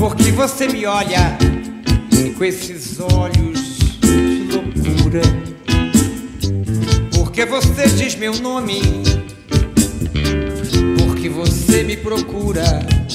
Porque você me olha com esses olhos de loucura. Porque você diz meu nome, porque você me procura.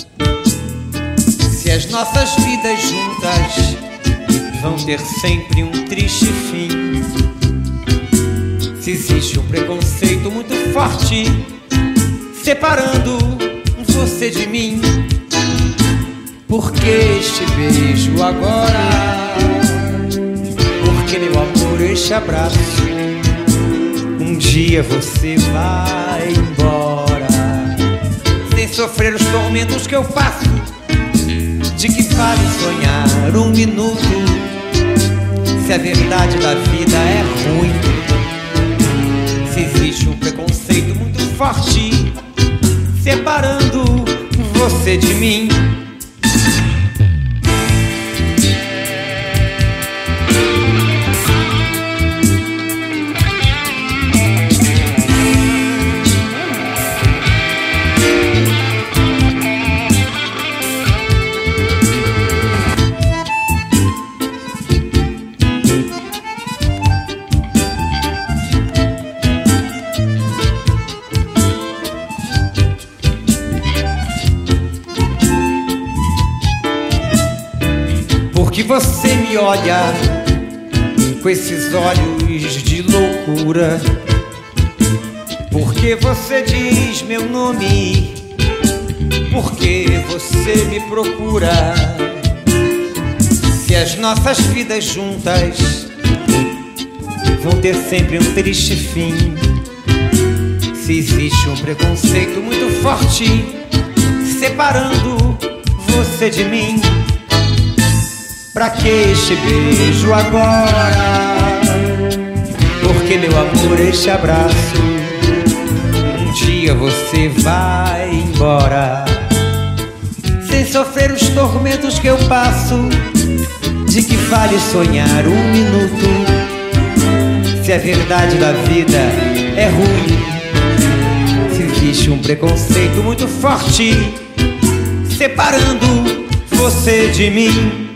Se as nossas vidas juntas vão ter sempre um triste fim, se existe um preconceito muito forte separando você de mim, por que este beijo agora? Por que, meu amor, este abraço? Um dia você vai embora, sem sofrer os tormentos que eu passo. De que vale sonhar um minuto, se a verdade da vida é ruim? Se existe um preconceito muito forte separando você de mim. Porque você me olha com esses olhos de loucura. Porque você diz meu nome, porque você me procura. Se as nossas vidas juntas vão ter sempre um triste fim, se existe um preconceito muito forte separando você de mim, pra que este beijo agora? Porque, meu amor, este abraço? Um dia você vai embora, sem sofrer os tormentos que eu passo. De que vale sonhar um minuto, se a verdade da vida é ruim? Se existe um preconceito muito forte separando você de mim,